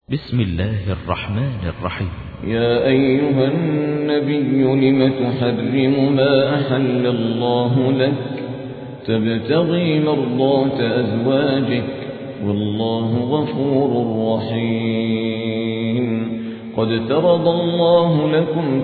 بسم الله الرحمن الرحيم. يا أيها النبي لم تحرم ما أحل الله لك تبتغي مرضات أزواجك والله غفور رحيم. قد فرض الله لكم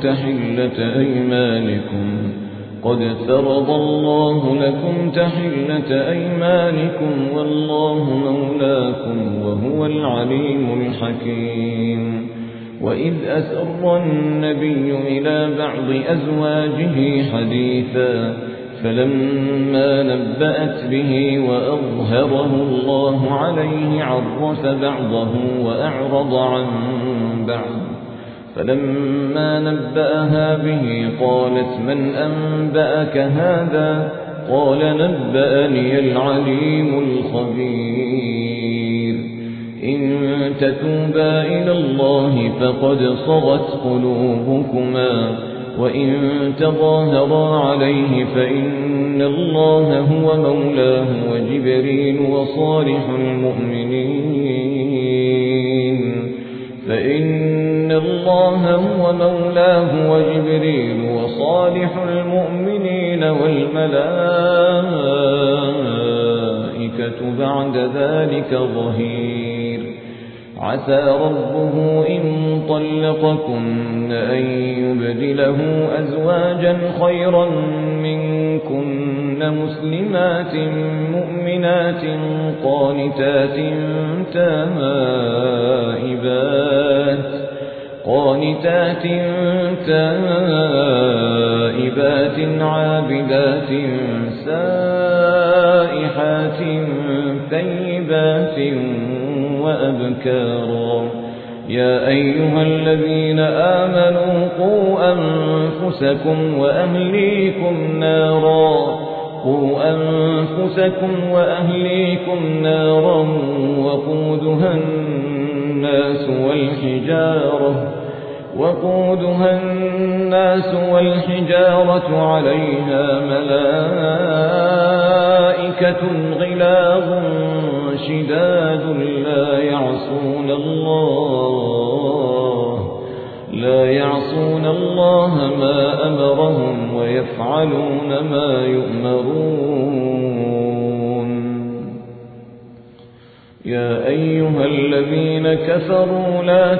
تحلة أيمانكم والله مولاكم وهو العليم الحكيم. وإذ أسر النبي إلى بعض أزواجه حديثا فلما نبأت به وأظهره الله عليه عرف بعضه وأعرض عن بعض. فلما نبأها به قالت من أنبأك هذا؟ قال نبأني العليم الخبير. إن تتوبا إلى الله فقد صغت قلوبكما وإن تظاهرا عليه فإن الله هو مولاه وجبريل وصالح المؤمنين والملائكة بعد ذلك ظهير. عسى ربه إن طلقكن أن يبدله أزواجا خيرا منكن مسلمات مؤمنات قانتات تائبات عابدات سائحات ثيبات وأبكارا. يا أيها الذين آمنوا قوا أنفسكم وأهليكم نارا وقودها الناس والحجارة عليها ملائكة غلاظ شداد لا يعصون الله ما أمرهم ويفعلون ما يؤمرون. يا أيها الذين كفروا لا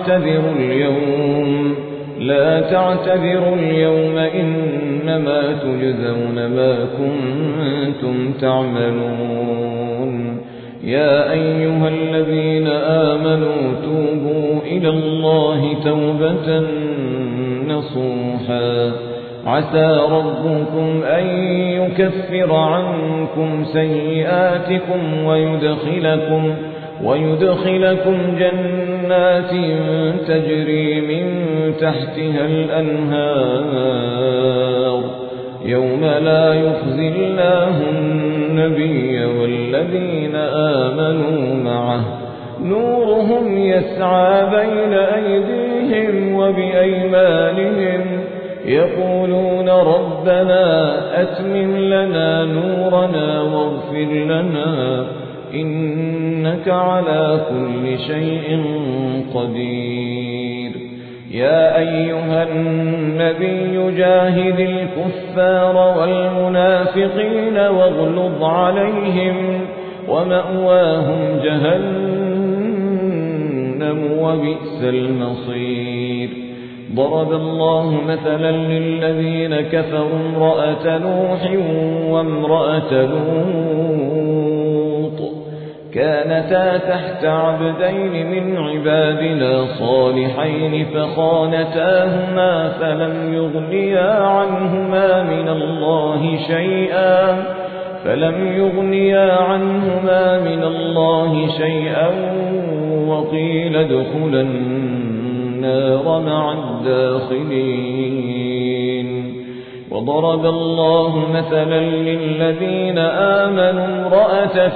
تعتذروا اليوم إنما تجزون ما كنتم تعملون. يا أيها الذين آمنوا توبوا إلى الله توبة نصوحا. عسى ربكم أن يكفر عنكم سيئاتكم ويدخلكم جنات تجري من تحتها الأنهار يوم لا يخزي الله النبي والذين آمنوا معه نورهم يسعى بين أيديهم وبأيمانهم يقولون ربنا أتمم لنا نورنا واغفر لنا إنك على كل شيء قدير. يا أيها النبي جاهد الكفار والمنافقين واغلظ عليهم ومأواهم جهنم وبئس المصير. ضرب الله مثلا للذين كفروا امرأة نوح وامرأة لوط كانتا تحت عبدين من عبادنا صالحين فخانتاهما فلم يغنيا عنهما من الله شيئا وقيل ادخلا النار مع الداخلين. وضرب الله مثلا للذين آمنوا امرأة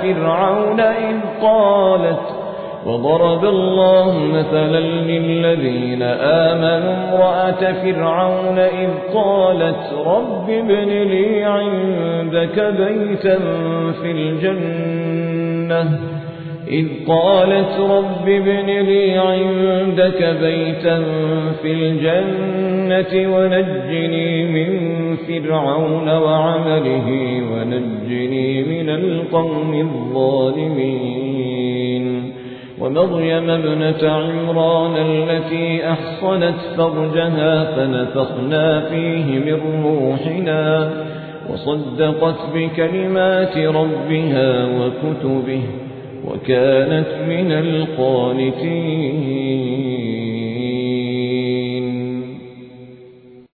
فرعون إذ قالت رب ابن لي عندك بيتا في الجنة إذ قالت رب ابن لي عندك بيتا في الجنة ونجني من فرعون وعمله ونجني من القوم الظالمين ومريم ابنة عمران التي أحصنت فرجها فنفخنا فيه من روحنا وصدقت بكلمات ربها وكتبه وكانت من القانتين